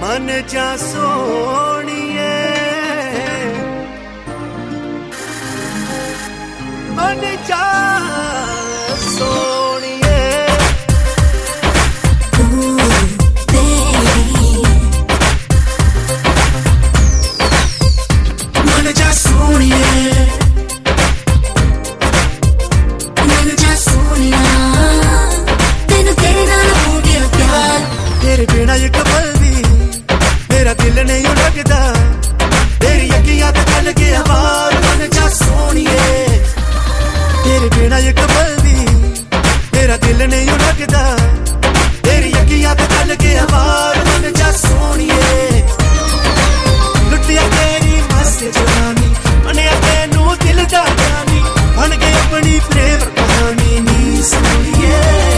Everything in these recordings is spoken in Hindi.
मन जा सोनिए मन जा सोनिए मन जा सोनिए मन जा सोनिया तेनू तेरे नाल हो गया प्यार तेरे बिना एक पल भी मेरा दिल नहीं लगता तेरी अखियां पे चल के हवार मन जा सोनिए तेरे बिना एक पल भी मेरा दिल नहीं लगता तेरी अखियां पे चल के हवार मन जा सोनिए लुटिया तेरी मस्त जवानी मनिया तेनू दिल दा जानी बन गई अपनी प्रेम कहानी नी सोनिए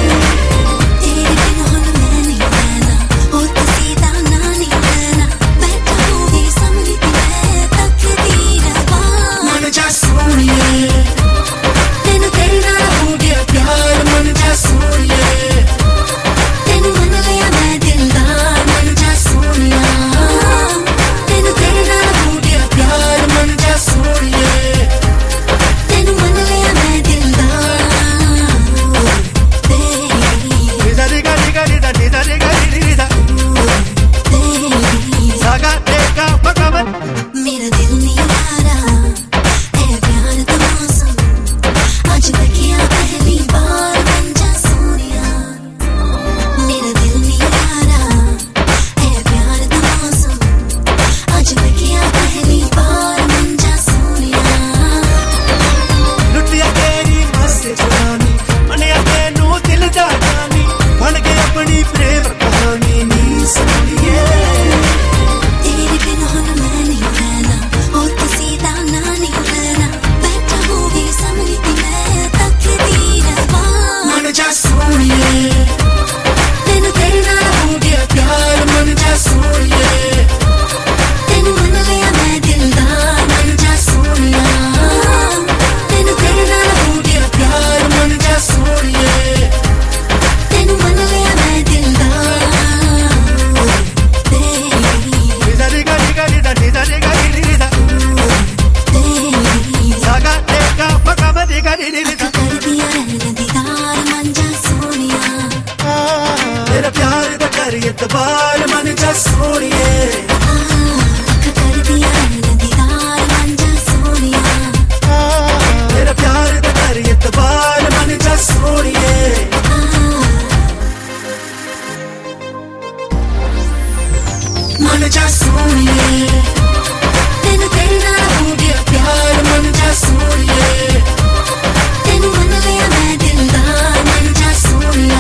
तेरा प्यार दा कर एतबार मन जा सोनिए कर दिया दीदार मन जा सोनिया तेरा प्यार दा कर एतबार मन जा सोनिए मन जा सोनिए तेनू तेरे नाल हो गया प्यार मन जा सोनिए तेनू मन लिया मैं दिलदार मन जा सोनिया